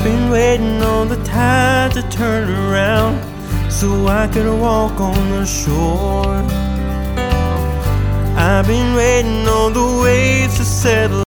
I've been waiting on the tide to turn around so I could walk on the shore. I've been waiting on the waves to settle